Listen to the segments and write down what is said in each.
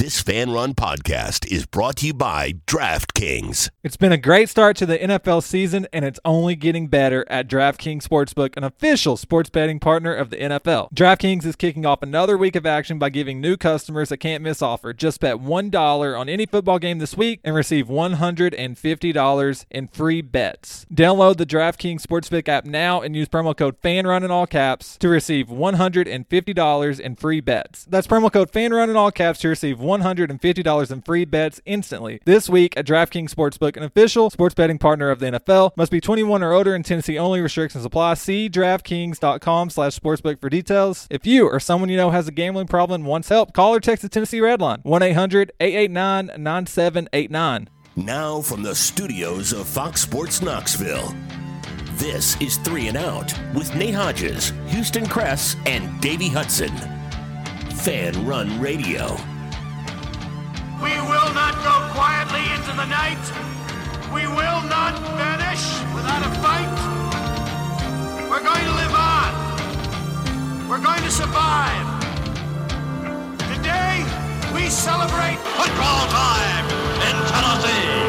This Fan Run podcast is brought to you by DraftKings. It's been a great start to the NFL season, and it's only getting better at DraftKings Sportsbook, an official sports betting partner of the NFL. DraftKings is kicking off another week of action by giving new customers a can't-miss offer. Just bet $1 on any football game this week and receive $150 in free bets. Download the DraftKings Sportsbook app now and use promo code FANRUN in all caps to receive $150 in free bets. That's promo code FANRUN in all caps to receive $150 in free bets instantly. This week at DraftKings Sportsbook, an official sports betting partner of the NFL. Must be 21 or older in Tennessee only. Restrictions apply. See DraftKings.com/sportsbook for details. If you or someone you know has a gambling problem and wants help, call or text the Tennessee Red Line, 1-800-889-9789. Now from the studios of Fox Sports Knoxville, this is 3 and Out with Nate Hodges, Houston Kress, and Davey Hudson. Fan Run Radio. We will not go quietly into the night. We will not vanish without a fight. We're going to live on. We're going to survive. Today, we celebrate football time in Tennessee.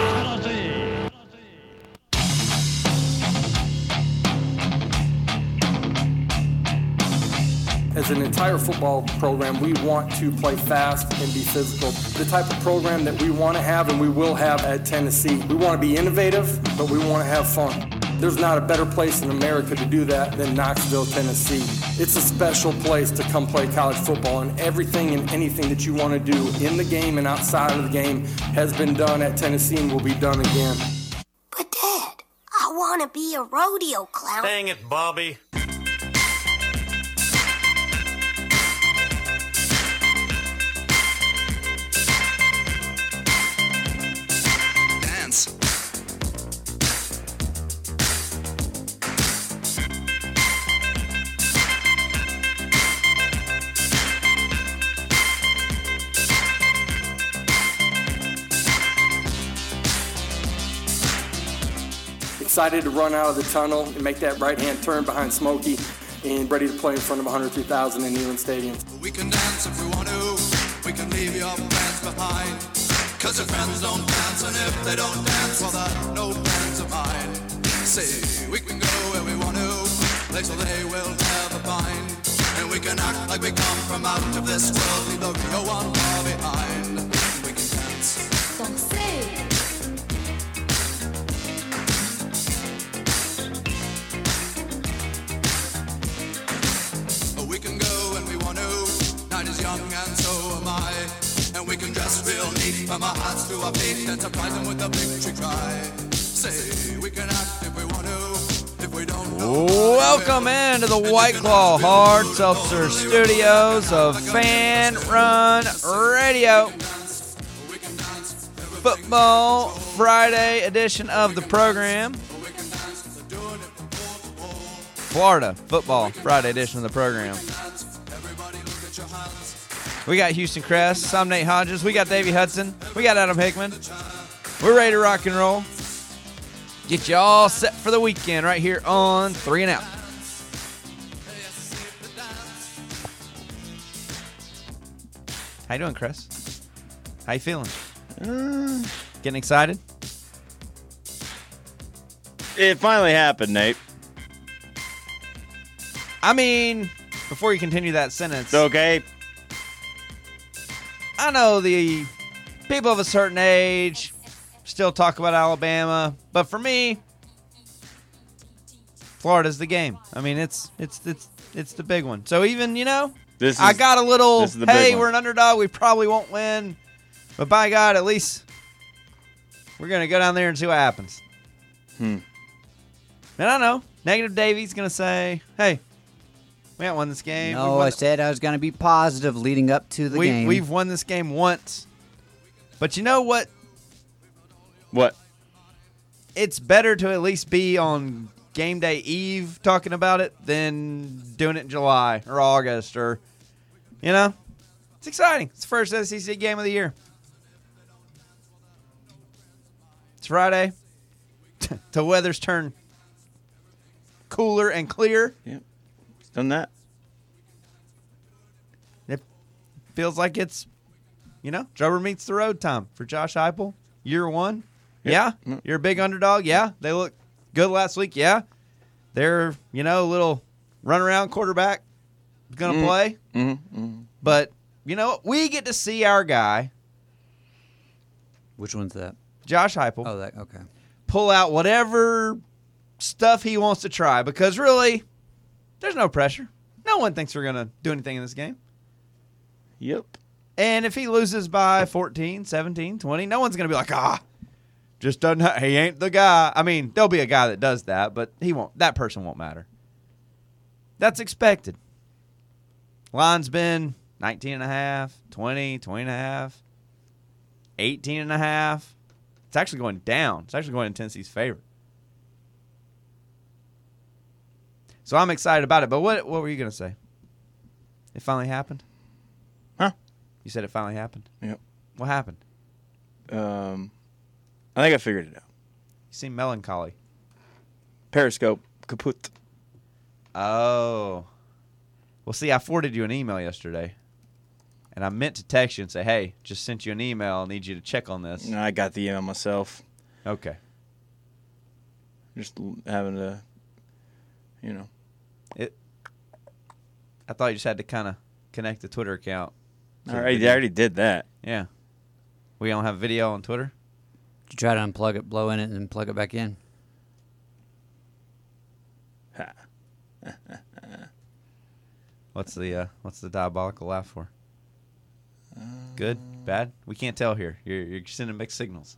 As an entire football program, we want to play fast and be physical. The type of program that we want to have and we will have at Tennessee. We want to be innovative, but we want to have fun. There's not a better place in America to do that than Knoxville, Tennessee. It's a special place to come play college football, and everything and anything that you want to do in the game and outside of the game has been done at Tennessee and will be done again. But Dad, I want to be a rodeo clown. Dang it, Bobby. Excited to run out of the tunnel and make that right-hand turn behind Smokey and ready to play in front of 103,000 in Neyland Stadium. We can dance if we want to. We can leave your friends behind. Cause your friends don't dance, and if they don't dance, well, they're no friends of mine. Say, we can go where we want to, place where they will never find. And we can act like we come from out of this world, leave the real one far behind. We can dance. Don't say. We can go when we want to. Night is young and so am I. And we can dress real neat from our hats to our feet and surprise them with a victory cry. Say, we can act if we want to. If we don't know. Welcome into the White Claw Hard Seltzer Studios of Fan Run Radio. Football Friday edition of the program. Florida Football Friday edition of the program. We got Houston Kress. I'm Nate Hodges. We got Davey Hudson. We got Adam Hickman. We're ready to rock and roll. Get you all set for the weekend right here on 3 and Out. How you doing, Kress? How you feeling? Getting excited? It finally happened, Nate. I mean, before you continue that sentence, It's okay. I know the people of a certain age still talk about Alabama, but for me, Florida's the game. I mean, it's the big one. So even, I got a little, hey, we're an underdog, we probably won't win, but by God, at least we're going to go down there and see what happens. And I know, Negative Davey's going to say, hey, we haven't won this game. No, I said I was going to be positive leading up to the game. We've won this game once. But you know what? What? It's better to at least be on game day eve talking about it than doing it in July or August or, It's exciting. It's the first SEC game of the year. It's Friday. The weather's turned cooler and clear. Yep. Done that. It feels like it's rubber meets the road time for Josh Heupel. Year one. Yeah. You're a big underdog. Yeah. They look good last week. Yeah. They're, a little runaround quarterback going to play. But, we get to see our guy. Which one's that? Josh Heupel. Oh, that okay. Pull out whatever stuff he wants to try because really, there's no pressure. No one thinks we're going to do anything in this game. Yep. And if he loses by 14, 17, 20, no one's going to be like, just doesn't. He ain't the guy. I mean, there'll be a guy that does that, but he won't. That person won't matter. That's expected. Line's been 19.5, 20, 20.5, 18.5. It's actually going down. It's actually going in Tennessee's favor. So I'm excited about it. But what were you going to say? It finally happened? Huh? You said it finally happened? Yep. What happened? I think I figured it out. You seem melancholy. Periscope kaput. Oh. Well, see, I forwarded you an email yesterday. And I meant to text you and say, hey, just sent you an email. I need you to check on this. No, I got the email myself. Okay. Just having to, I thought you just had to kind of connect the Twitter account. I already did that. Yeah. We don't have video on Twitter? Did you try to unplug it, blow in it, and then plug it back in? What's the diabolical laugh for? Good? Bad? We can't tell here. You're sending mixed signals.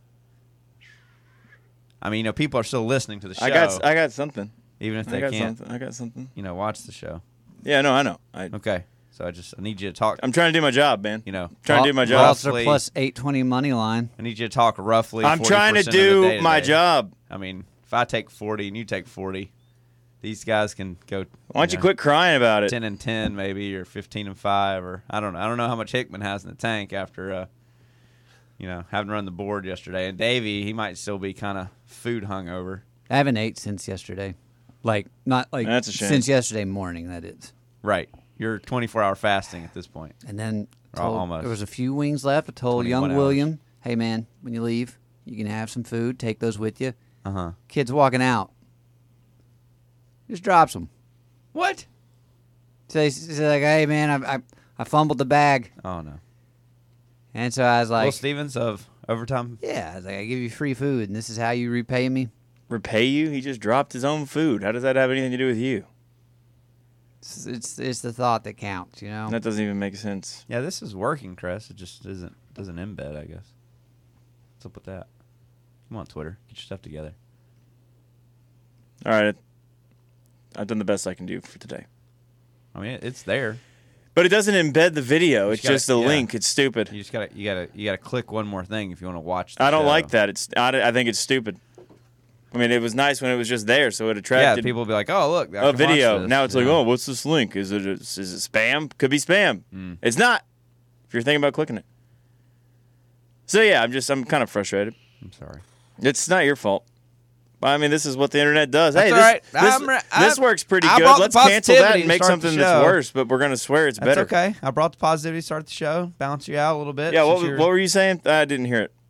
I mean, people are still listening to the show. I got something. Even if they can't. I got something. Watch the show. Yeah, no, I know. Okay. So I need you to talk. I'm trying to do my job, man. Trying to do my job. Roughly, plus 820 money line. I need you to talk roughly. I'm trying to do my job. I mean, if I take 40 and you take 40, these guys can go. Why don't you quit crying about it? 10-10 maybe, or 15-5, or I don't know. I don't know how much Hickman has in the tank after, having run the board yesterday. And Davey, he might still be kind of food hungover. I haven't ate since yesterday. Not That's a shame. Since yesterday morning, that is. Right. You're 24-hour fasting at this point. And then almost. There was a few wings left. I told young William, hey, man, when you leave, you can have some food. Take those with you. Uh-huh. Kid's walking out. Just drops them. What? So he's like, hey, man, I fumbled the bag. Oh, no. And so I was like... Will Stevens of Overtime? Yeah. I was like, I give you free food, and this is how you repay me? Repay you? He just dropped his own food. How does that have anything to do with you? It's the thought that counts, That doesn't even make sense. Yeah, this is working, Chris. It just doesn't embed, I guess. What's up with that? Come on, Twitter. Get your stuff together. All right. I've done the best I can do for today. I mean, it's there. But it doesn't embed the video. It's just a link. It's stupid. You gotta click one more thing if you want to watch the I don't show. like that. I think it's stupid. I mean, it was nice when it was just there, so it attracted. Yeah, people will be like, "Oh, look, a video." Now it's like, "Oh, what's this link? Is it spam? Could be spam. It's not. If you're thinking about clicking it." So yeah, I'm kind of frustrated. I'm sorry. It's not your fault. I mean, this is what the internet does. That's hey, this works pretty good. Let's cancel that and make something that's worse. But we're gonna swear it's better. That's okay. I brought the positivity to start the show, balance you out a little bit. Yeah. What were you saying? I didn't hear it.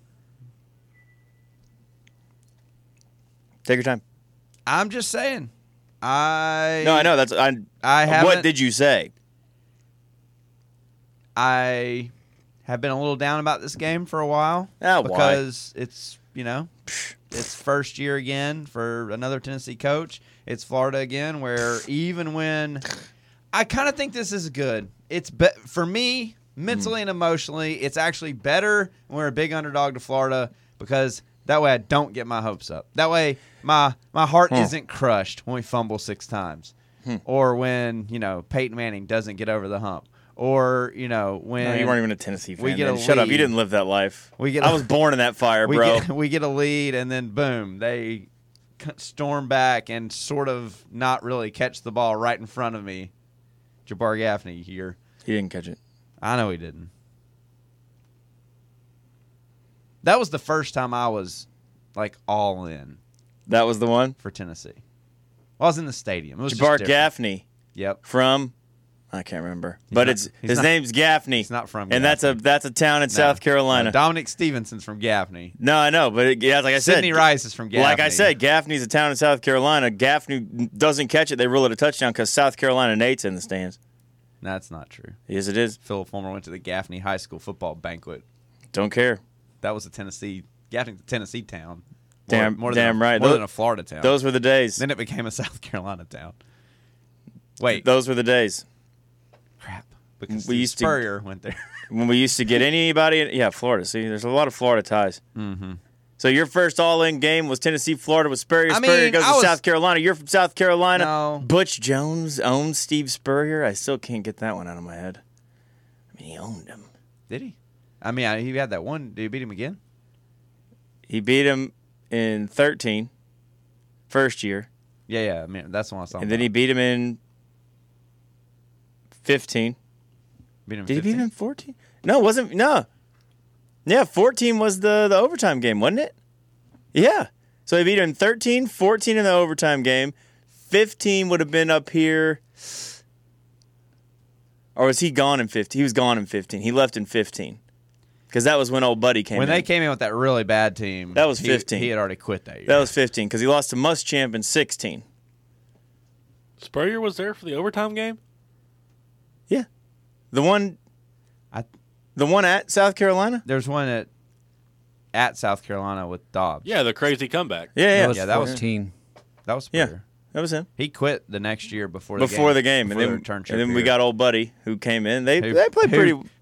Take your time. I'm just saying. No, I know. What did you say? I have been a little down about this game for a while. Because it's, it's first year again for another Tennessee coach. It's Florida again, where even when I kind of think this is good. It's for me, mentally and emotionally, it's actually better when we're a big underdog to Florida because that way I don't get my hopes up. That way my heart isn't crushed when we fumble 6 times. Or when, Peyton Manning doesn't get over the hump. Or, when... No, you weren't even a Tennessee fan. Shut up. You didn't live that life. I was born in that fire, bro. We get a lead, and then, boom, they storm back and sort of not really catch the ball right in front of me. Jabbar Gaffney here. He didn't catch it. I know he didn't. That was the first time I was, all in. That was the one? For Tennessee. Well, I was in the stadium. It was Jabbar Gaffney. Yep. From I can't remember. But his name's Gaffney. He's not from Gaffney. And that's a town in South Carolina. Dominic Stevenson's from Gaffney. No, I know. But like I said. Sidney Rice is from Gaffney. Like I said, Gaffney's a town in South Carolina. Gaffney doesn't catch it. They rule it a touchdown because South Carolina Nate's in the stands. That's not true. Yes, it is. Philip Fulmer went to the Gaffney High School football banquet. Don't care. That was Gaffney's a Tennessee town. More than a Florida town. Those were the days. Then it became a South Carolina town. Wait. Those were the days. Crap. Because Spurrier went there. When we used to get anybody, Florida. See, there's a lot of Florida ties. Mm-hmm. So your first all-in game was Tennessee, Florida with Spurrier. Spurrier goes to South Carolina. You're from South Carolina. No. Butch Jones owned Steve Spurrier. I still can't get that one out of my head. I mean, he owned him. Did he? I mean, he had that one. Did he beat him again? He beat him in 13, first year. Yeah. I mean, that's the one I saw. And then he beat him in 15. Beat him in Did 15? he beat him in 14? No, it wasn't. No. Yeah, 14 was the overtime game, wasn't it? Yeah. So he beat him in 13, 14 in the overtime game. 15 would have been up here. Or was he gone in 15? He was gone in 15. He left in 15. Because that was when old Buddy came in. When they came in with that really bad team. That was 15. He had already quit that year. That was 15 because he lost to Muschamp in 16. Spurrier was there for the overtime game? Yeah. The one at South Carolina? There's one at South Carolina with Dobbs. Yeah, the crazy comeback. Yeah. That was 14. That was Spurrier. Yeah, that was him. He quit the next year before the game. And then we got old Buddy who came in. They played pretty well.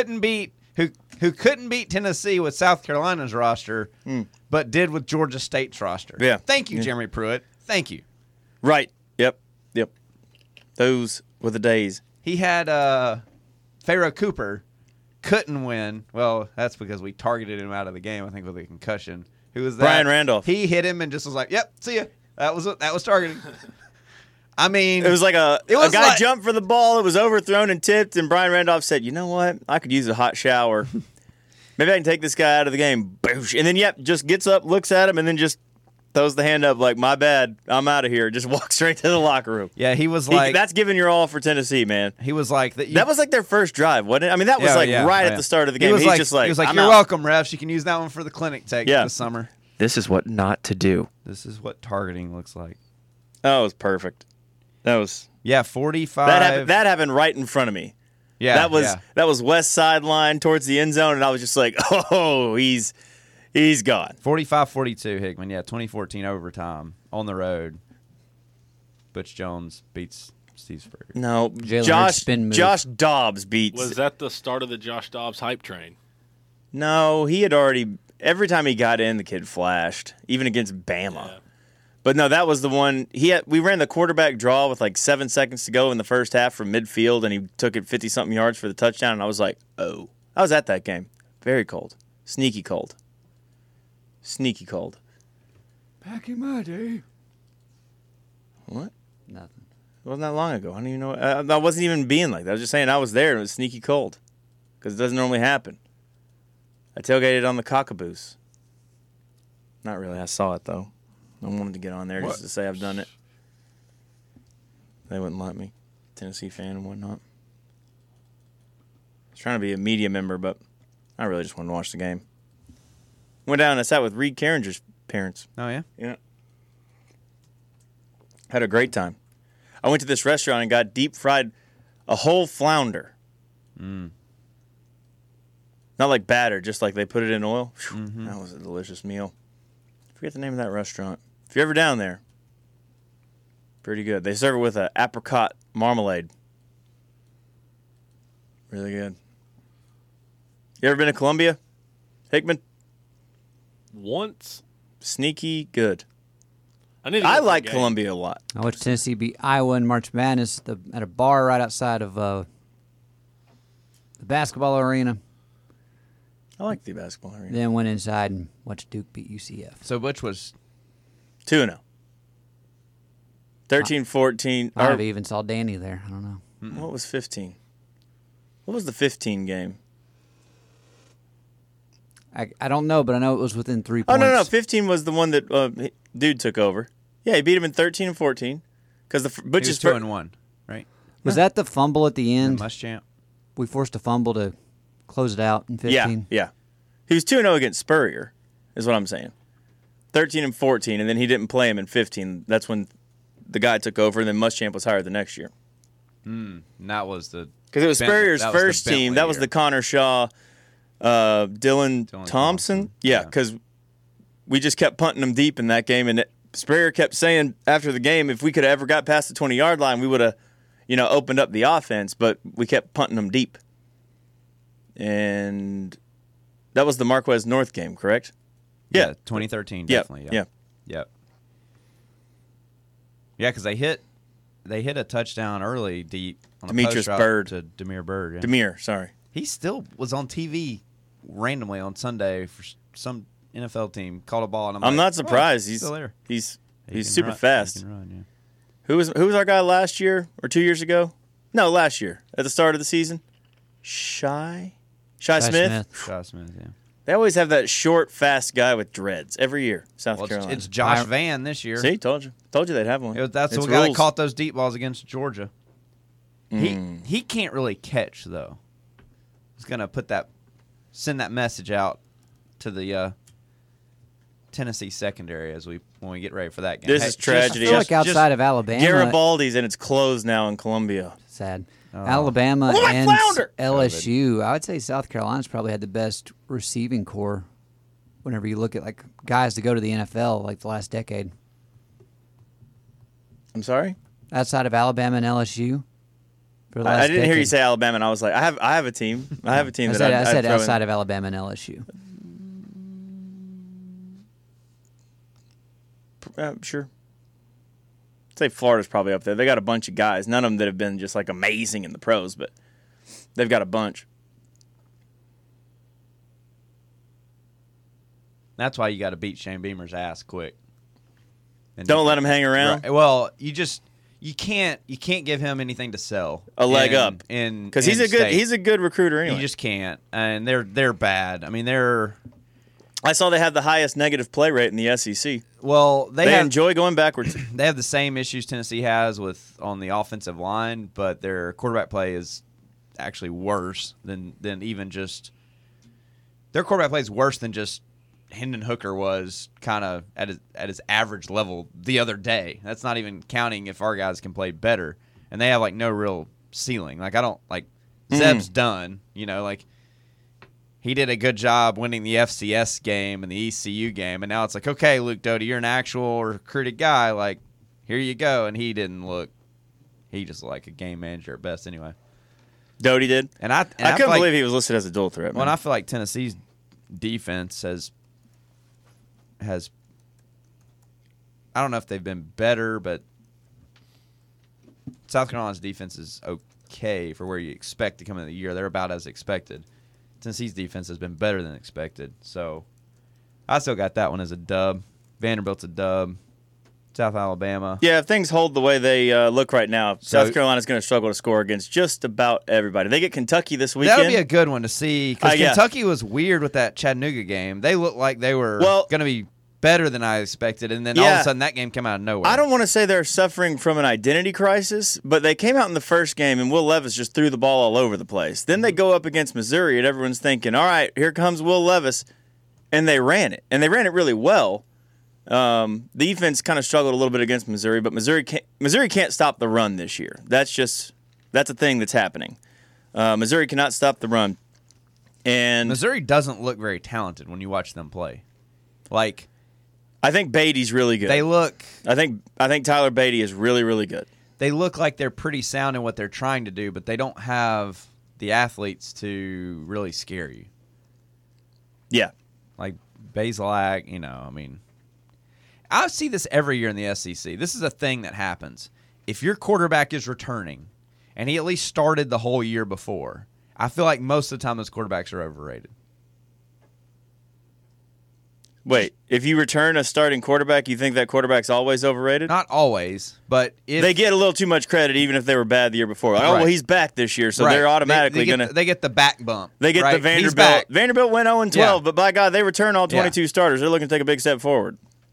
Who couldn't beat Tennessee with South Carolina's roster, but did with Georgia State's roster. Yeah. Thank you, Jeremy Pruitt. Thank you. Right. Yep. Those were the days. He had Pharaoh Cooper couldn't win. Well, that's because we targeted him out of the game, I think, with a concussion. Who was that? Brian Randolph. He hit him and just was like, "Yep, see ya." That was targeting. I mean, it was like a guy jumped for the ball. It was overthrown and tipped, and Brian Randolph said, "You know what? I could use a hot shower. Maybe I can take this guy out of the game." Boosh. And then, just gets up, looks at him, and then just throws the hand up like, "My bad, I'm out of here." Just walks straight to the locker room. Yeah, he was like, that's giving your all for Tennessee, man. He was like that. That was like their first drive, wasn't it? I mean, that was at the start of the game. He was like, "You're welcome, refs. You can use that one for the clinic take this summer." This is what not to do. This is what targeting looks like. That was perfect. That was 45. That happened right in front of me. Yeah, that was west sideline towards the end zone, and I was just like, "Oh, he's gone." 45-42, Hickman. Yeah, 2014 overtime on the road. Butch Jones beats Steve Spurrier. No, Josh Dobbs beats. Was that the start of the Josh Dobbs hype train? No, he had already. Every time he got in, the kid flashed, even against Bama. Yeah. But no, that was the one. We ran the quarterback draw with like 7 seconds to go in the first half from midfield, and he took it 50-something yards for the touchdown, and I was like, oh. I was at that game. Very cold. Sneaky cold. Sneaky cold. Back in my day. What? Nothing. It wasn't that long ago. I don't even know. I wasn't even being like that. I was just saying I was there, and it was sneaky cold because it doesn't normally happen. I tailgated on the Cockaboose. Not really. I saw it, though. I wanted to get on there just to say I've done it. They wouldn't let me. Tennessee fan and whatnot. I was trying to be a media member, but I really just wanted to watch the game. Went down and I sat with Reed Carringer's parents. Oh, yeah? Yeah. Had a great time. I went to this restaurant and got deep fried a whole flounder. Not like batter, just like they put it in oil. Mm-hmm. That was a delicious meal. I forget the name of that restaurant. If you're ever down there, pretty good. They serve it with an apricot marmalade. Really good. You ever been to Columbia, Hickman? Once. Sneaky good. I like Columbia a lot. I watched Tennessee beat Iowa in March Madness at a bar right outside of the basketball arena. I like the basketball arena. Then went inside and watched Duke beat UCF. So Butch was 2-0. 13-14. I even saw Danny there. I don't know. What was 15? What was the 15 game? I don't know, but I know it was within 3 points. Oh, no. 15 was the one that dude took over. Yeah, he beat him in 13 and 14. Because Butch is 2-1, right? Was that the fumble at the end? Muschamp. We forced a fumble to close it out in 15. Yeah. He was 2-0 against Spurrier, is what I'm saying. 13 and 14, and then he didn't play him in 15. That's when the guy took over, and then Muschamp was hired the next year. That was the because it was Spurrier's first team. That was the Connor Shaw, Dylan Thompson. Yeah, because we just kept punting them deep in that game, and Spurrier kept saying after the game, if we could have ever got past the 20-yard line, we would have, opened up the offense. But we kept punting them deep, and that was the Marquez North game, correct? Yeah, 2013, definitely. Yeah. Yeah, because they hit a touchdown early deep on Demetrius Byrd to Demir Byrd. Yeah. Demir, sorry. He still was on TV randomly on Sunday for some NFL team. Called a ball, and I'm not surprised. He's still there. He's super fast. He can run, yeah. Who was our guy last year or 2 years ago? No, last year at the start of the season. Shi Smith. Shi Smith, yeah. They always have that short, fast guy with dreads every year. South Carolina. It's Josh Vann this year. See, told you they'd have one. That's the guy that caught those deep balls against Georgia. He can't really catch though. He's gonna send that message out to the Tennessee secondary when we get ready for that game. This is tragedy. I feel like outside of Alabama, Garibaldi's and it's closed now in Columbia. Sad. Alabama and LSU. I would say South Carolina's probably had the best receiving core whenever you look at like guys to go to the NFL like the last decade. I'm sorry? Outside of Alabama and LSU? For the last I didn't hear decade. you say Alabama, and I was like, I have a team. I have a team I that said outside of Alabama and LSU. Sure. I'd say Florida's probably up there. They got a bunch of guys. None of them that have been just like amazing in the pros, but they've got a bunch. That's why you got to beat Shane Beamer's ass quick. And don't let him hang around. Right, well, you can't give him anything to sell. A leg up, because he's a good recruiter anyway. You just can't, and they're bad. I mean, I saw they have the highest negative play rate in the SEC. Well, they enjoy going backwards. They have the same issues Tennessee has on the offensive line, but their quarterback play is actually worse than even just their quarterback play is worse than just Hendon Hooker was kind of at his average level the other day. That's not even counting if our guys can play better, and they have like no real ceiling. Like Zeb's done, like. He did a good job winning the FCS game and the ECU game, and now it's like, okay, Luke Doty, you're an actual recruited guy. Like, here you go. And he didn't look. He just looked like a game manager at best, anyway. Doty did, and I couldn't believe he was listed as a dual threat. Well, I feel like Tennessee's defense has. I don't know if they've been better, but South Carolina's defense is okay for where you expect to come in the year. They're about as expected. Tennessee's defense has been better than expected. So I still got that one as a dub. Vanderbilt's a dub. South Alabama. Yeah, if things hold the way they look right now, South Carolina's going to struggle to score against just about everybody. They get Kentucky this weekend. That'll be a good one to see because Kentucky was weird with that Chattanooga game. They looked like they were going to be better than I expected, and then all of a sudden that game came out of nowhere. I don't want to say they're suffering from an identity crisis, but they came out in the first game, and Will Levis just threw the ball all over the place. Then they go up against Missouri, and everyone's thinking, all right, here comes Will Levis, and they ran it. And they ran it really well. The defense kind of struggled a little bit against Missouri, but Missouri can't stop the run this year. That's a thing that's happening. Missouri cannot stop the run. And Missouri doesn't look very talented when you watch them play. Like, I think Beatty's really good. I think Tyler Beatty is really, really good. They look like they're pretty sound in what they're trying to do, but they don't have the athletes to really scare you. Yeah. Like Bazelak, I mean, I see this every year in the SEC. This is a thing that happens. If your quarterback is returning, and he at least started the whole year before, I feel like most of the time those quarterbacks are overrated. Wait, if you return a starting quarterback, you think that quarterback's always overrated? Not always, but if they get a little too much credit, even if they were bad the year before. Like, well, he's back this year, so they're automatically going to. They get the back bump. They get the Vanderbilt. Vanderbilt went 0-12, but by God, they return all 22 starters. They're looking to take a big step forward.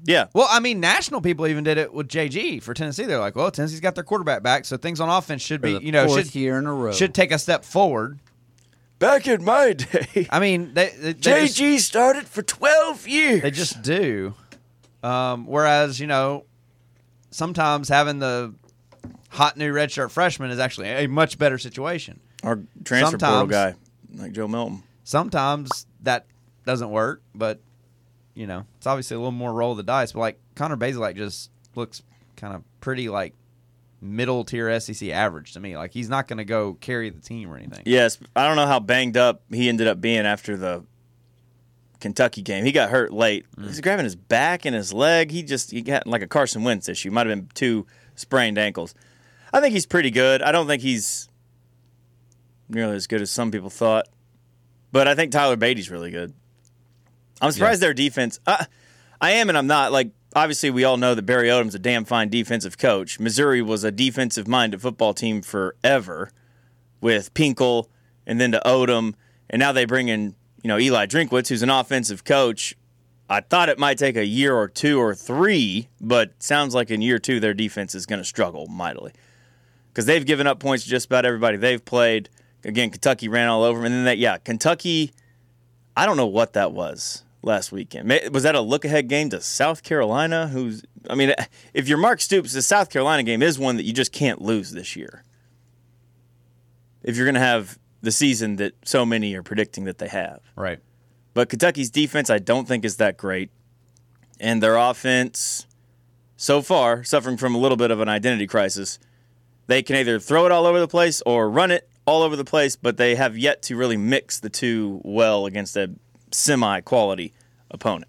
Yeah. Well, I mean, national people even did it with JG for Tennessee. They're like, well, Tennessee's got their quarterback back, so things on offense should be, fourth year in a row. Should take a step forward. Back in my day, I mean, they JG started for 12 years. They just do. Whereas, sometimes having the hot new redshirt freshman is actually a much better situation. Our transfer portal guy, like Joe Milton. Sometimes that doesn't work, but it's obviously a little more roll of the dice. But like Connor Bazelak just looks kind of pretty like middle tier SEC average to me. Like he's not going to go carry the team or anything. Yes, I don't know how banged up he ended up being after the Kentucky game. He got hurt late. He's grabbing his back and his leg. He got like a Carson Wentz issue. Might have been 2 sprained ankles. I think he's pretty good. I don't think he's nearly as good as some people thought. But I think Tyler Beatty's really good. I'm surprised their defense. I am and I'm not. Like, obviously, we all know that Barry Odom's a damn fine defensive coach. Missouri was a defensive-minded football team forever with Pinkel and then to Odom. And now they bring in, Eli Drinkwitz, who's an offensive coach. I thought it might take a year or 2 or 3, but sounds like in year 2 their defense is going to struggle mightily. Because they've given up points to just about everybody they've played. Again, Kentucky ran all over them. And then Kentucky, I don't know what that was last weekend. Was that a look-ahead game to South Carolina? If you're Mark Stoops, the South Carolina game is one that you just can't lose this year. If you're going to have the season that so many are predicting that they have. Right. But Kentucky's defense I don't think is that great. And their offense, so far, suffering from a little bit of an identity crisis. They can either throw it all over the place or run it all over the place, but they have yet to really mix the two well against a semi-quality opponent.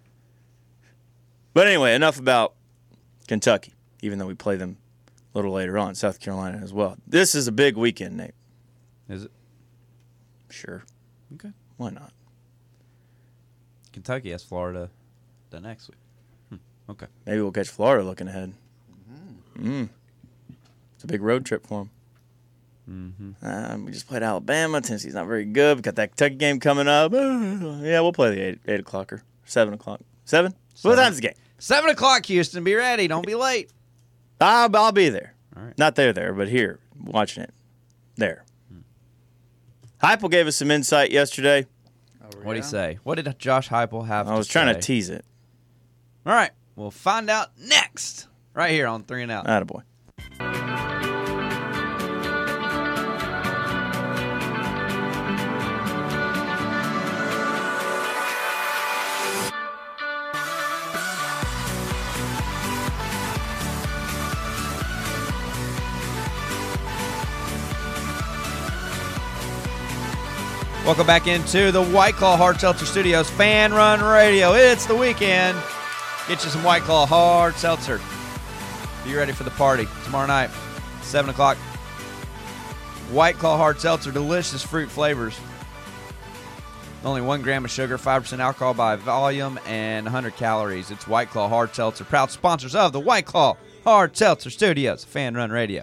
But anyway, enough about Kentucky, even though we play them a little later on, South Carolina as well. This is a big weekend, Nate. Is it? Sure. Okay. Why not? Kentucky has Florida the next week. Okay. Maybe we'll catch Florida looking ahead. It's a big road trip for them. We just played Alabama. Tennessee's not very good. We got that Kentucky game coming up. Yeah, we'll play the 8 o'clock or 7 o'clock. 7? What time's the game? 7 o'clock, Houston. Be ready. Don't be late. I'll be there. All right. Not there, but here, watching it. There. Heupel gave us some insight yesterday. What did he say? What did Josh Heupel have to say? I was trying to tease it. All right. We'll find out next. Right here on 3 and Out. Attaboy. Welcome back into the White Claw Hard Seltzer Studios Fan Run Radio. It's the weekend. Get you some White Claw Hard Seltzer. Be ready for the party tomorrow night, 7 o'clock. White Claw Hard Seltzer, delicious fruit flavors. Only 1 gram of sugar, 5% alcohol by volume, and 100 calories. It's White Claw Hard Seltzer, proud sponsors of the White Claw Hard Seltzer Studios Fan Run Radio.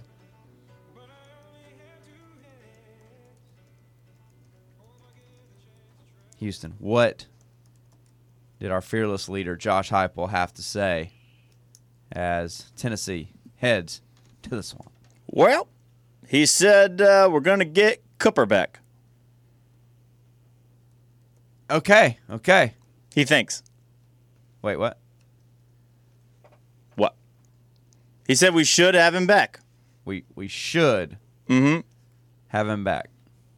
Houston, what did our fearless leader, Josh Heupel, have to say as Tennessee heads to the Swamp? Well, he said we're going to get Cooper back. Okay. He thinks. Wait, what? What? He said we should have him back. We should have him back.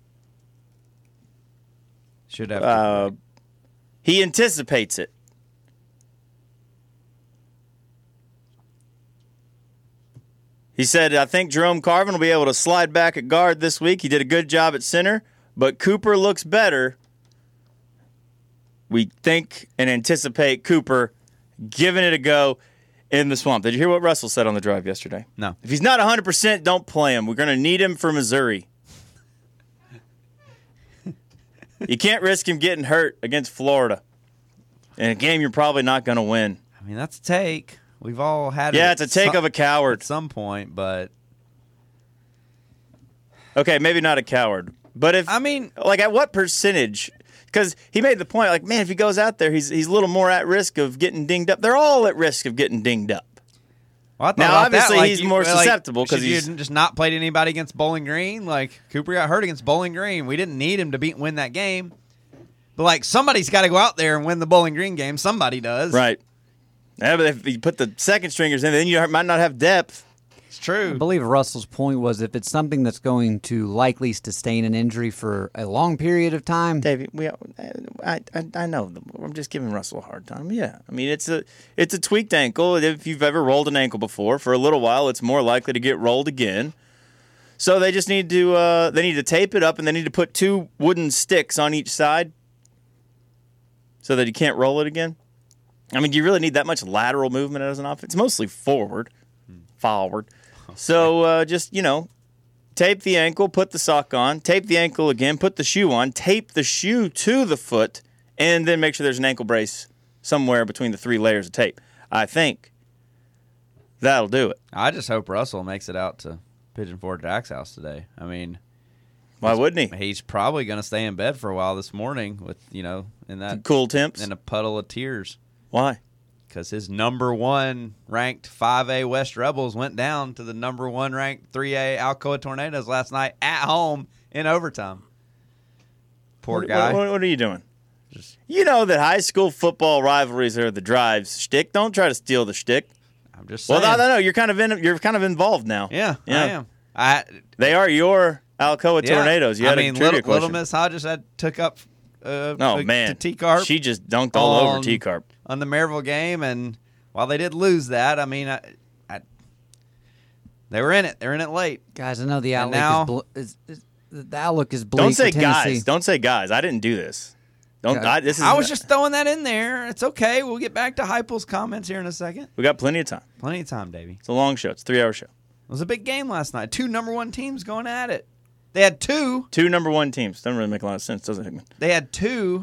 Should have. He anticipates it. He said, I think Jerome Carvin will be able to slide back at guard this week. He did a good job at center, but Cooper looks better. We think and anticipate Cooper giving it a go in the Swamp. Did you hear what Russell said on the drive yesterday? No. If he's not 100%, don't play him. We're going to need him for Missouri. You can't risk him getting hurt against Florida in a game you're probably not going to win. I mean, that's a take. We've all had it. Yeah, it's a take of a coward. At some point, but... Okay, maybe not a coward. But if... I mean... Like, at what percentage... because he made the point, like, man, if he goes out there, he's a little more at risk of getting dinged up. They're all at risk of getting dinged up. Well, now, obviously, he's more susceptible because he's just not played anybody against Bowling Green. Like, Cooper got hurt against Bowling Green. We didn't need him to win that game. But, like, somebody's got to go out there and win the Bowling Green game. Somebody does. Right. Yeah, but if you put the second stringers in, then you might not have depth. It's true. I believe Russell's point was if it's something that's going to likely sustain an injury for a long period of time. David, I know. I'm just giving Russell a hard time. Yeah. I mean, it's a tweaked ankle. If you've ever rolled an ankle before, for a little while, it's more likely to get rolled again. So they just need to tape it up, and they need to put 2 wooden sticks on each side so that you can't roll it again. I mean, do you really need that much lateral movement as an offense? It's mostly forward. So just, tape the ankle, put the sock on, tape the ankle again, put the shoe on, tape the shoe to the foot, and then make sure there's an ankle brace somewhere between the 3 layers of tape. I think that'll do it. I just hope Russell makes it out to Pigeon Forge Jack's house today. I mean, why wouldn't he? He's probably going to stay in bed for a while this morning with, in that cool temps in a puddle of tears. Why? Because his number 1 ranked 5A West Rebels went down to the number 1 ranked 3A Alcoa Tornadoes last night at home in overtime. Poor guy. What are you doing? You know that high school football rivalries are the drive's shtick. Don't try to steal the shtick. I'm just saying. Well, no, you're kind of involved now. Yeah, I am. They are your Alcoa Tornadoes. You had a trivia question. Little Miss Hodges took up to T-Carp. She just dunked all over T-Carp on the Maryville game, and while they did lose that, I mean, they were in it. They're in it late, guys. I know the outlook the outlook is bleak. Don't say guys. Don't say guys. I didn't do this. I was just throwing that in there. It's okay. We'll get back to Heupel's comments here in a second. We got plenty of time. Plenty of time, Davey. It's a long show. It's a 3-hour show. It was a big game last night. 2 number 1 teams going at it. They had 2 number 1 teams. Doesn't really make a lot of sense, does it, Hickman? They had 2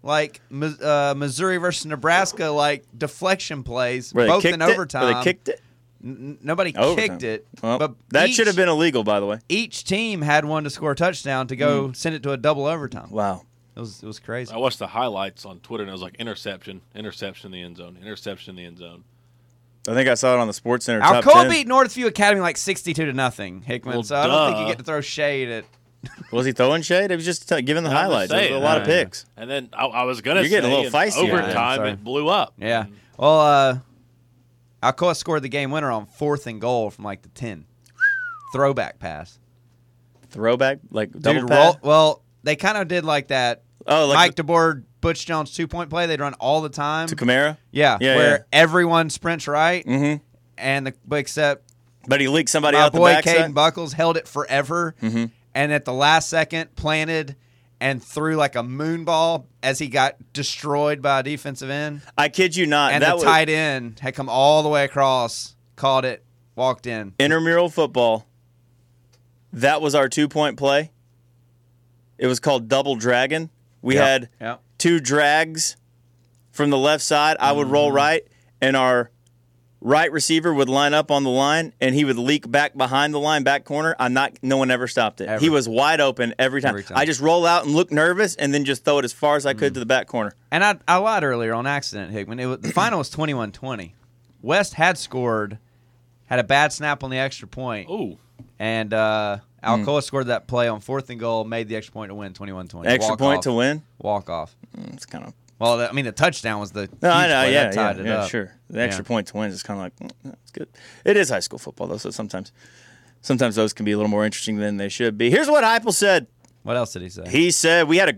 Missouri versus Nebraska deflection plays, both in overtime. Where they kicked it? Nobody kicked it. Well, but that should have been illegal, by the way. Each team had one to score a touchdown to go send it to a double overtime. Wow. It was crazy. I watched the highlights on Twitter, and it was like interception in the end zone, interception in the end zone. I think I saw it on the Sports Center. Alcoa beat Northview Academy 62-0, Hickman. Well, so I don't think you get to throw shade at. Was he throwing shade? It was just giving the highlights. There was a lot of picks. And then I was going to say, you're getting a little feisty. Overtime, it blew up. Yeah. Well, Alcoa scored the game winner on 4th and goal from the 10. Throwback pass. Throwback? Double pass? Well, they kind of did that. Oh, Mike DeBoer, Butch Jones 2-point play. They'd run all the time. To Kamara? Yeah. Where everyone sprints right. Mm-hmm. And except. But he leaked somebody out the backside. My boy Caden Buckles held it forever. Mm-hmm. And at the last second, planted and threw a moon ball as he got destroyed by a defensive end. I kid you not. And the tight end had come all the way across, caught it, walked in. Intramural football. That was our 2-point play. It was called Double Dragon. We had 2 drags from the left side. I would roll right, and our right receiver would line up on the line, and he would leak back behind the line, back corner. No one ever stopped it. He was wide open every time. I just roll out and look nervous, and then just throw it as far as I could to the back corner. And I lied earlier on accident, Hickman. The final was 21-20. West had scored, had a bad snap on the extra point. Ooh. And Alcoa scored that play on 4th and goal, made the extra point to win 21-20. Extra point to win? Walk off. It's kind of. Well, the touchdown was the huge I know, play. yeah, that tied it up. Sure. The extra point to win is kind of that's good. It is high school football, though, so sometimes those can be a little more interesting than they should be. Here's what Heupel said. What else did he say? He said we had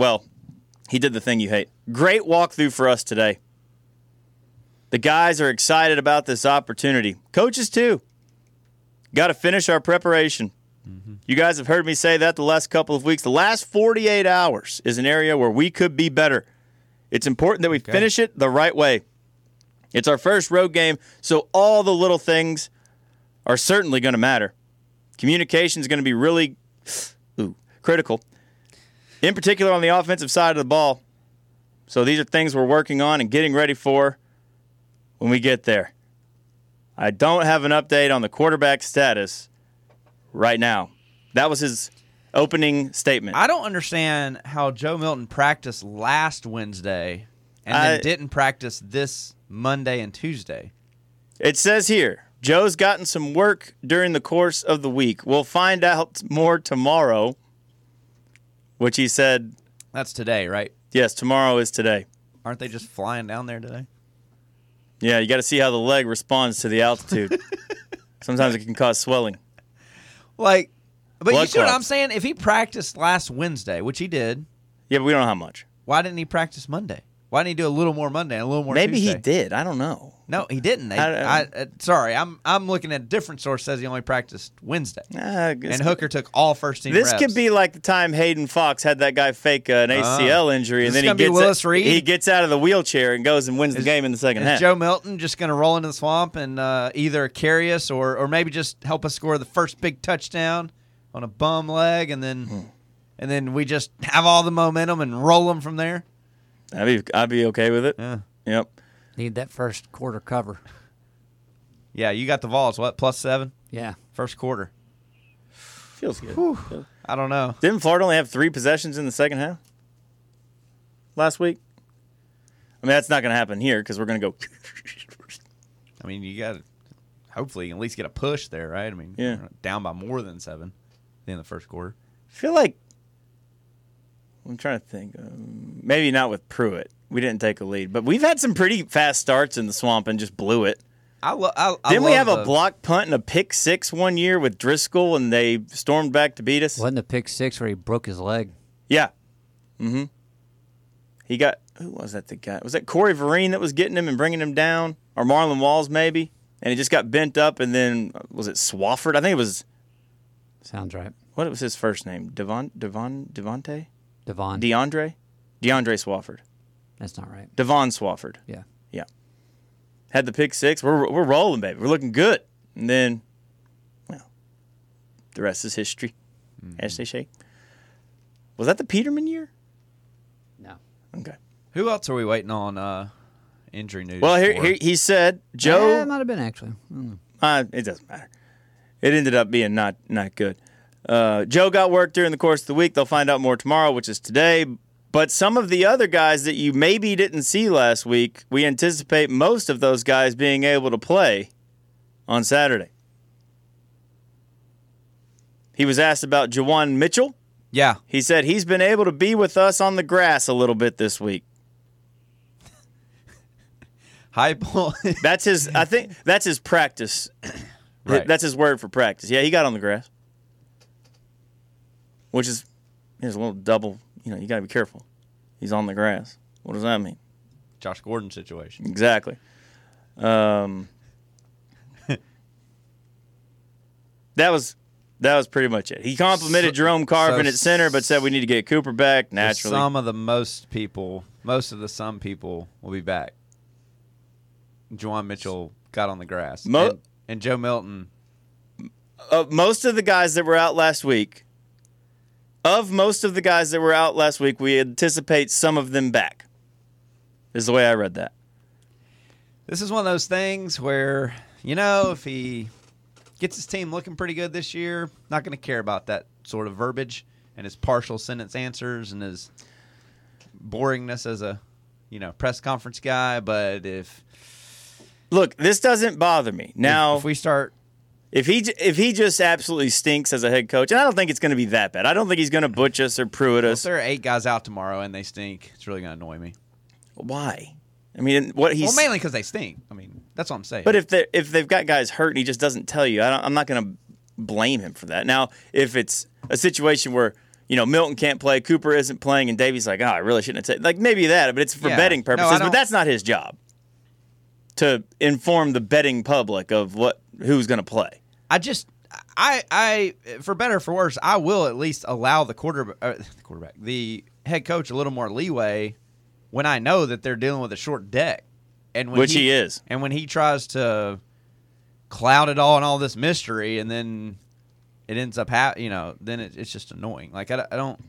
he did the thing you hate. Great walkthrough for us today. The guys are excited about this opportunity. Coaches, too. Got to finish our preparation. Mm-hmm. You guys have heard me say that the last couple of weeks. The last 48 hours is an area where we could be better. It's important that we finish it the right way. It's our first road game, so all the little things are certainly going to matter. Communication is going to be really critical, in particular on the offensive side of the ball. So these are things we're working on and getting ready for when we get there. I don't have an update on the quarterback status right now. That was his opening statement. I don't understand how Joe Milton practiced last Wednesday and then didn't practice this Monday and Tuesday. It says here, Joe's gotten some work during the course of the week. We'll find out more tomorrow, which he said. That's today, right? Yes, tomorrow is today. Aren't they just flying down there today? Yeah, you got to see how the leg responds to the altitude. Sometimes it can cause swelling. But Blood you see what clots. I'm saying? If he practiced last Wednesday, which he did. Yeah, but we don't know how much. Why didn't he practice Monday? Why didn't he do a little more Monday and a little more Maybe Tuesday? he did. I don't know. No, he didn't. Sorry, I'm looking at a different source says he only practiced Wednesday. And Hooker took all first-team reps. This could be like the time Hayden Fox had that guy fake an ACL injury, and then he gets out of the wheelchair and goes and wins the game in the second half. Is Joe Milton just going to roll into the swamp and either carry us or maybe just help us score the first big touchdown on a bum leg, and then we just have all the momentum and roll them from there? I'd be okay with it. Yeah. Yep. Need that first quarter cover. Yeah, you got the Vols. What, +7? Yeah. First quarter. Feels good. I don't know. Didn't Florida only have 3 possessions in the second half last week? I mean, that's not going to happen here because we're going to go. I mean, you got to hopefully you can at least get a push there, right? I mean, yeah. We're not down by more than 7 in the first quarter. I feel like I'm trying to think. Maybe not with Pruitt. We didn't take a lead, but we've had some pretty fast starts in the swamp and just blew it. Didn't we have a block punt and a pick 6 one year with Driscoll, and they stormed back to beat us? Wasn't the pick 6 where he broke his leg? Yeah. Mm-hmm. He got who was that? The guy was that Corey Vereen that was getting him and bringing him down, or Marlon Walls maybe, and he just got bent up, and then was it Swafford? I think it was. Sounds right. What was his first name? DeAndre Swafford. That's not right. Devon Swafford. Yeah. Yeah. Had the pick 6. We're rolling, baby. We're looking good. And then, well, the rest is history. As they say. Was that the Peterman year? No. Okay. Who else are we waiting on injury news? Well, here he said Joe. It might have been actually. It doesn't matter. It ended up being not good. Joe got work during the course of the week. They'll find out more tomorrow, which is today. But some of the other guys that you maybe didn't see last week, we anticipate most of those guys being able to play on Saturday. He was asked about Jawan Mitchell. Yeah. He said he's been able to be with us on the grass a little bit this week. High ball. I think that's his practice. Right. That's his word for practice. Yeah, he got on the grass. Which is a little double. You got to be careful. He's on the grass. What does that mean? Josh Gordon situation. Exactly. That was pretty much it. He complimented Jerome Carvin at center, but said we need to get Cooper back naturally. Some of the most of the some people will be back. Juwan Mitchell got on the grass. And Joe Milton. Most of the guys that were out last week. We anticipate some of them back. Is the way I read that. This is one of those things where, if he gets his team looking pretty good this year, not going to care about that sort of verbiage and his partial sentence answers and his boringness as a, press conference guy. But look, this doesn't bother me. Now, if we start. If he just absolutely stinks as a head coach, and I don't think it's going to be that bad. I don't think he's going to butch us or Pruitt us. If there are 8 guys out tomorrow and they stink, it's really going to annoy me. Why? I mean, mainly because they stink. I mean, that's what I'm saying. But if they've got guys hurt and he just doesn't tell you, I'm not going to blame him for that. Now, if it's a situation where Milton can't play, Cooper isn't playing, and Davey's like, I really shouldn't have taken, maybe that, but it's for betting purposes. But that's not his job to inform the betting public of who's going to play. I for better or for worse, I will at least allow the head coach a little more leeway when I know that they're dealing with a short deck, and when he is, and when he tries to cloud it all and all this mystery, and then it ends up then it's just annoying. Like I don't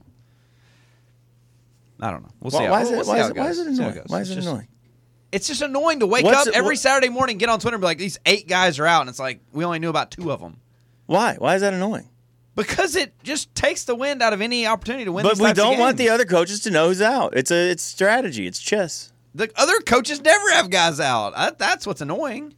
know. We'll see. Why is it annoying? Why is it annoying? It's just annoying to wake up every Saturday morning, get on Twitter and be like, these 8 guys are out, and it's like, we only knew about 2 of them. Why? Why is that annoying? Because it just takes the wind out of any opportunity to win. But we don't want the other coaches to know who's out. It's strategy. It's chess. The other coaches never have guys out. That's what's annoying.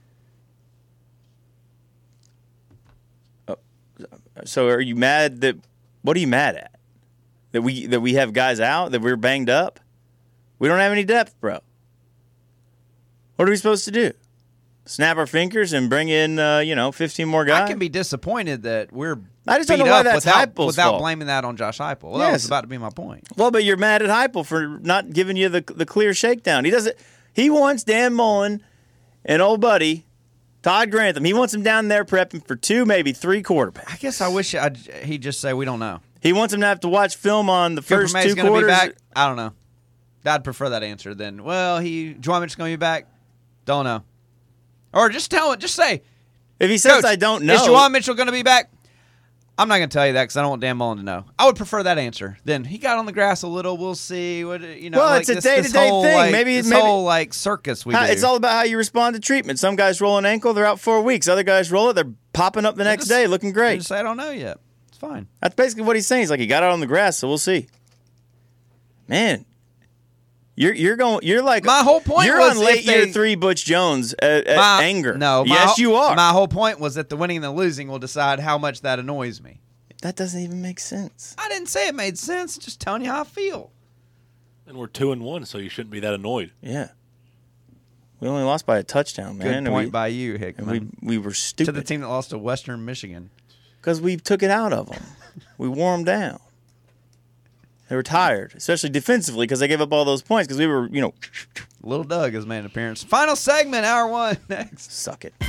So are you mad that? What are you mad at? That we have guys out? That we're banged up? We don't have any depth, bro. What are we supposed to do? Snap our fingers and bring in 15 more guys? I can be disappointed that we're I just don't know why that's Heupel's without fault. blaming that on Josh Heupel. Well, Yes. that was about to be my point. Well, but you're mad at Heupel for not giving you the clear shakedown. He wants Dan Mullen and old buddy Todd Grantham. He wants him down there prepping for 2, maybe 3 quarterbacks. I guess I wish he'd just say we don't know. He wants him to have to watch film on the first 2 quarters. Be back? I don't know. I'd prefer that answer than, Juwan Mitchell's going to be back? Don't know. Or just say. If he says, Coach, I don't know. Is Juwan Mitchell going to be back? I'm not going to tell you that because I don't want Dan Mullen to know. I would prefer that answer. Then he got on the grass a little. We'll see. Well, it's a day-to-day thing. Maybe whole circus we do. It's all about how you respond to treatment. Some guys roll an ankle, they're out 4 weeks. Other guys roll it, they're popping up the next day, looking great. Just say I don't know yet. It's fine. That's basically what he's saying. He's like, he got out on the grass, so we'll see. Man, you're like my whole point. You're was on late year 3 Butch Jones anger. No, yes, you are. My whole point was that the winning and the losing will decide how much that annoys me. That doesn't even make sense. I didn't say it made sense. Just telling you how I feel. And we're 2-1, so you shouldn't be that annoyed. Yeah. We only lost by a touchdown, man. Good point by you, Hickman. We were stupid. To the team that lost to Western Michigan. Because we took it out of them. We wore them down. They were tired, especially defensively, because they gave up all those points because we were, Little Doug has made an appearance. Final segment, hour 1, next. Suck it.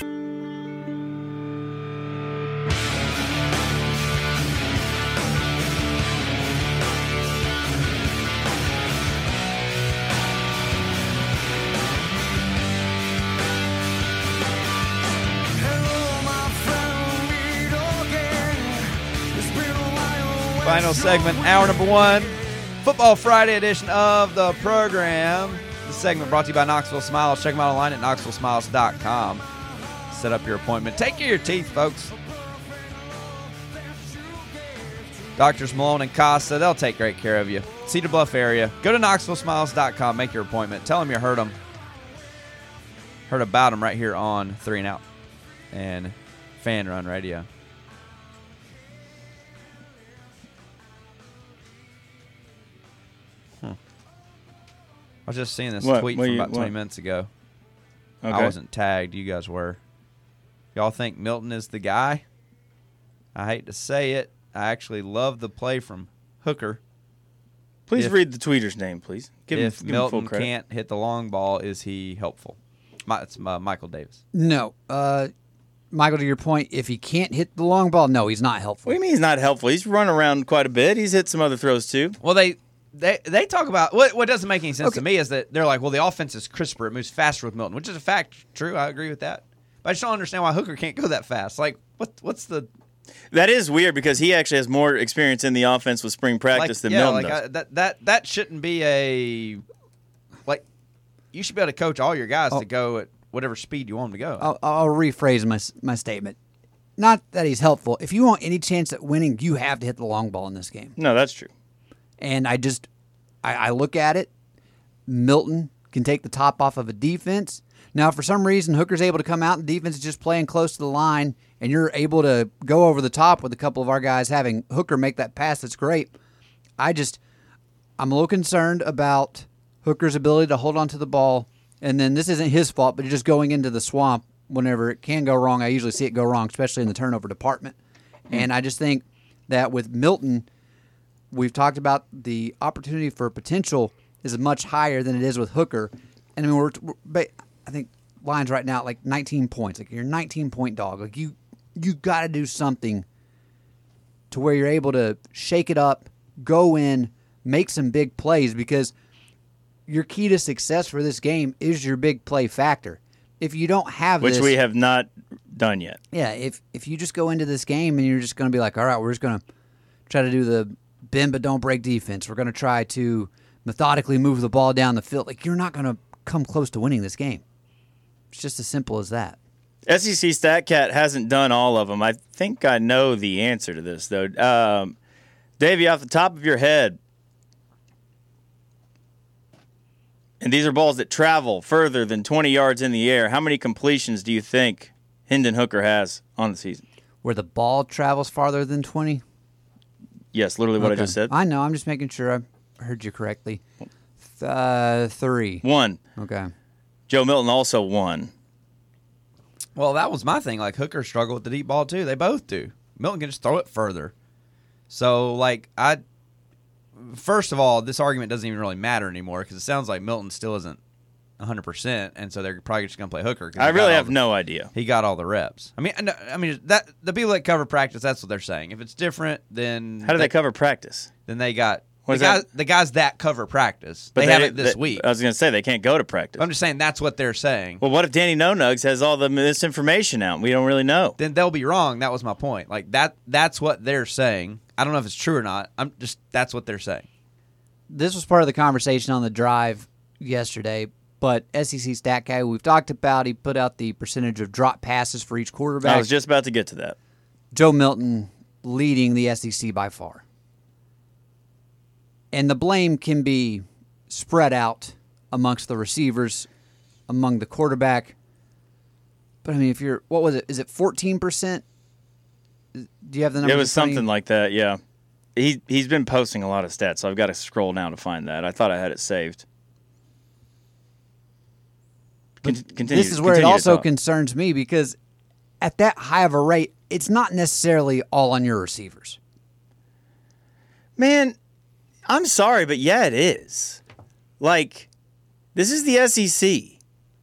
Final segment, hour number 1, Football Friday edition of the program. This segment brought to you by Knoxville Smiles. Check them out online at knoxvillesmiles.com. Set up your appointment. Take care of your teeth, folks. Doctors Malone and Costa, they'll take great care of you. Cedar Bluff area. Go to knoxvillesmiles.com. Make your appointment. Tell them you heard them. Heard about them right here on 3 and Out and Fan Run Radio. I was just seeing this tweet from about 20 minutes ago. Okay. I wasn't tagged. You guys were. Y'all think Milton is the guy? I hate to say it. I actually love the play from Hooker. Please read the tweeter's name, please. Give him full credit. Can't hit the long ball, is he helpful? It's Michael Davis. No. Michael, to your point, if he can't hit the long ball, no, he's not helpful. What do you mean he's not helpful? He's run around quite a bit. He's hit some other throws, too. Well, They talk about what doesn't make any sense to me is that they're like, well, the offense is crisper. It moves faster with Milton, which is a fact. True, I agree with that. But I just don't understand why Hooker can't go that fast. Like, what's the? That is weird because he actually has more experience in the offense with spring practice than Milton does. That shouldn't be a like. You should be able to coach all your guys to go at whatever speed you want them to go. I'll rephrase my statement. Not that he's helpful. If you want any chance at winning, you have to hit the long ball in this game. No, that's true. And I look at it, Milton can take the top off of a defense. Now, if for some reason Hooker's able to come out and the defense is just playing close to the line and you're able to go over the top with a couple of our guys having Hooker make that pass, that's great. I'm a little concerned about Hooker's ability to hold on to the ball. And then this isn't his fault, but just going into the swamp whenever it can go wrong. I usually see it go wrong, especially in the turnover department. And I just think that with Milton, we've talked about the opportunity for potential is much higher than it is with Hooker. And I mean, I think Lions right now at like 19 points. Like you're a 19-point dog. Like you got to do something to where you're able to shake it up, go in, make some big plays because your key to success for this game is your big play factor. If you don't have which we have not done yet. Yeah, if you just go into this game and you're just going to be like, all right, we're just going to try to do the bend but don't break defense. We're going to try to methodically move the ball down the field. Like you're not going to come close to winning this game. It's just as simple as that. SEC StatCat hasn't done all of them. I think I know the answer to this, though. Davey, off the top of your head, and these are balls that travel further than 20 yards in the air, how many completions do you think Hendon Hooker has on the season? Where the ball travels farther than 20? Yes, literally what I just said. I know. I'm just making sure I heard you correctly. 3. 1. Okay. Joe Milton also 1. Well, that was my thing. Like, Hooker struggled with the deep ball, too. They both do. Milton can just throw it further. So, like, first of all, this argument doesn't even really matter anymore because it sounds like Milton still isn't 100%, and so they're probably just going to play Hooker. I really have no idea. He got all the reps. I mean, that the people that cover practice, that's what they're saying. If it's different, then how do they cover practice? Then they got the guys that cover practice. But they have it this week. I was going to say they can't go to practice. I'm just saying that's what they're saying. Well, what if Danny No Nugs has all the misinformation out? We don't really know. Then they'll be wrong. That was my point. Like that's what they're saying. I don't know if it's true or not. That's what they're saying. This was part of the conversation on the drive yesterday, but SEC Stat Guy, we've talked about, he put out the percentage of drop passes for each quarterback. I was just about to get to that. Joe Milton leading the SEC by far. And the blame can be spread out amongst the receivers, among the quarterback. But, I mean, what was it? Is it 14%? Do you have the number? It was something like that, yeah. He's been posting a lot of stats, so I've got to scroll down to find that. I thought I had it saved. This is where it also concerns me because at that high of a rate, it's not necessarily all on your receivers. Man, I'm sorry, but yeah, it is. Like, this is the SEC.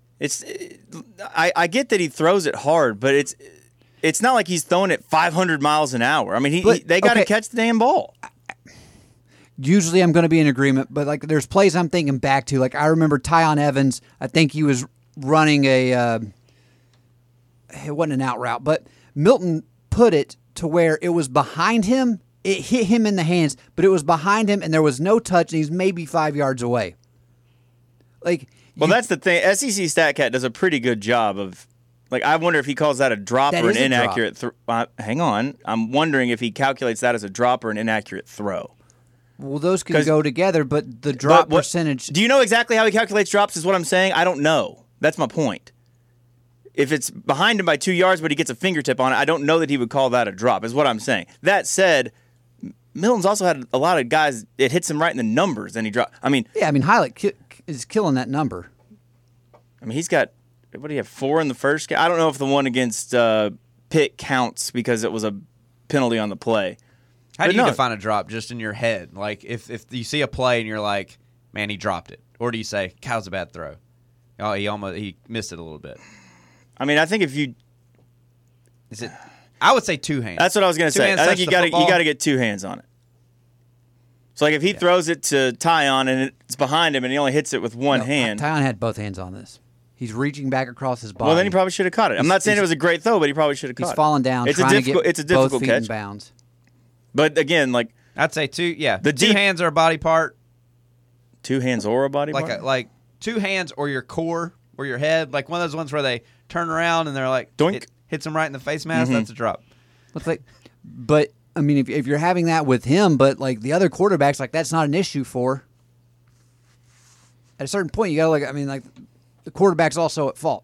I get that he throws it hard, but it's not like he's throwing it 500 miles an hour. I mean, they got to catch the damn ball. Usually I'm going to be in agreement, but like there's plays I'm thinking back to. Like I remember Tyon Evans, I think he was running it wasn't an out route, but Milton put it to where it was behind him. It hit him in the hands, but it was behind him and there was no touch and he's maybe 5 yards away. That's the thing. SEC StatCat does a pretty good job of, like, I wonder if he calls that a drop or an inaccurate throw. Hang on. I'm wondering if he calculates that as a drop or an inaccurate throw. Well, those can go together, but the drop percentage. Do you know exactly how he calculates drops is what I'm saying? I don't know. That's my point. If it's behind him by 2 yards, but he gets a fingertip on it, I don't know that he would call that a drop, is what I'm saying. That said, Milton's also had a lot of guys, it hits him right in the numbers, and he drops. Hylett is killing that number. I mean, he's got, what do you have, 4 in the first game? I don't know if the one against Pitt counts because it was a penalty on the play. How do you define a drop just in your head? Like, if you see a play and you're like, man, he dropped it. Or do you say, Kyle's a bad throw? Oh, he missed it a little bit. I mean, I think if you... I would say 2 hands. That's what I was going to say. I think you got to get 2 hands on it. So, like, if he throws it to Tyon and it's behind him and he only hits it with one hand... Tyon had both hands on this. He's reaching back across his body. Well, then he probably should have caught it. I'm not saying it was a great throw, but he probably should have caught it. He's falling down. It's a difficult both feet catch. In bounds. But again, like I'd say 2. Yeah, the 2 hands are a body part. 2 hands or a body part. Like 2 hands or your core or your head. Like one of those ones where they turn around and they're like hits them right in the face mask. Mm-hmm. That's a drop. But I mean, if you're having that with him, but like the other quarterbacks, like that's not an issue for. At a certain point, you gotta the quarterback's also at fault.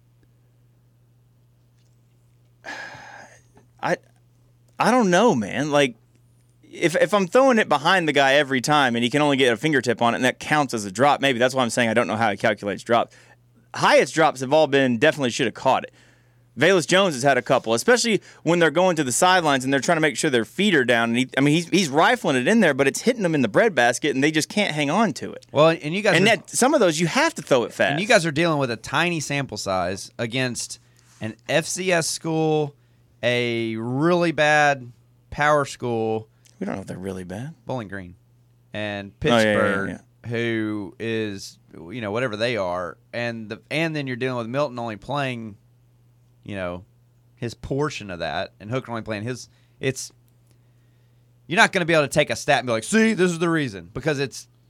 I don't know, man. Like, if I'm throwing it behind the guy every time and he can only get a fingertip on it and that counts as a drop, maybe that's why I'm saying I don't know how he calculates drops. Hyatt's drops have all been definitely should have caught it. Velus Jones has had a couple, especially when they're going to the sidelines and they're trying to make sure their feet are down. And he's rifling it in there, but it's hitting them in the breadbasket and they just can't hang on to it. Well, and you guys some of those you have to throw it fast. And you guys are dealing with a tiny sample size against an FCS school, a really bad power school. We don't know if they're really bad. Bowling Green. And Pittsburgh, who is, whatever they are. And then you're dealing with Milton only playing, his portion of that, and Hooker only playing his. You're not going to be able to take a stat and be like, see, this is the reason. Because it's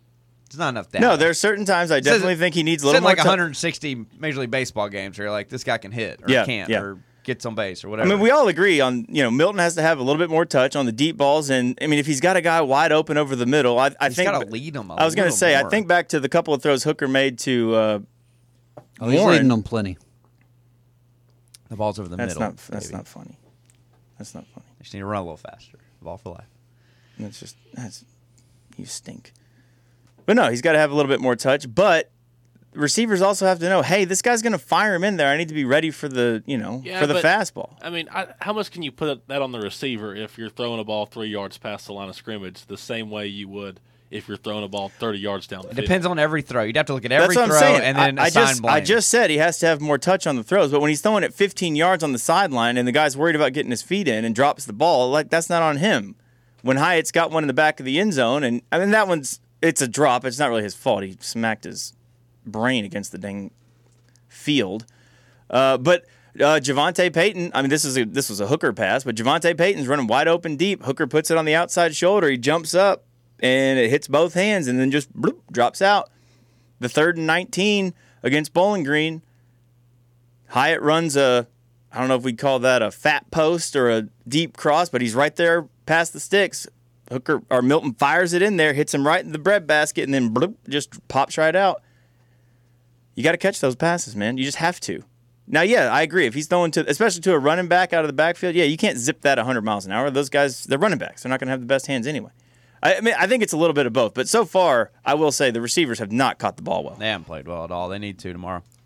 It's not enough data. No, there are certain times I definitely think he needs a little more. Like 160 Major League Baseball games where you're like, this guy can hit or can't or gets on base or whatever. I mean, we all agree on, Milton has to have a little bit more touch on the deep balls. And, I mean, if he's got a guy wide open over the middle, I think. He's got to lead him I was going to say, I think back to the couple of throws Hooker made to he's leading them plenty. The ball's over the middle. That's not funny. That's not funny. You just need to run a little faster. Ball for life. You stink. But no, he's got to have a little bit more touch. But receivers also have to know, hey, this guy's going to fire him in there. I need to be ready for the, fastball. I mean, how much can you put that on the receiver if you're throwing a ball 3 yards past the line of scrimmage the same way you would if you're throwing a ball 30 yards down the field? It depends on every throw. You'd have to look at every throw and then assign blame. I just said he has to have more touch on the throws, but when he's throwing it 15 yards on the sideline and the guy's worried about getting his feet in and drops the ball, that's not on him. When Hyatt's got one in the back of the end zone, and I mean it's a drop. It's not really his fault. He smacked his brain against the dang field. But Javonte Payton, I mean, this was a Hooker pass, but Javonte Payton's running wide open deep. Hooker puts it on the outside shoulder. He jumps up, and it hits both hands, and then just bloop, drops out. The 3rd and 19 against Bowling Green. Hyatt runs I don't know if we'd call that a fat post or a deep cross, but he's right there past the sticks. Milton fires it in there, hits him right in the breadbasket, and then bloop, just pops right out. You got to catch those passes, man. You just have to. Now, yeah, I agree. If he's throwing especially to a running back out of the backfield, you can't zip that 100 miles an hour. Those guys, they're running backs. They're not going to have the best hands anyway. I mean, I think it's a little bit of both. But so far, I will say the receivers have not caught the ball well. They haven't played well at all. They need to tomorrow.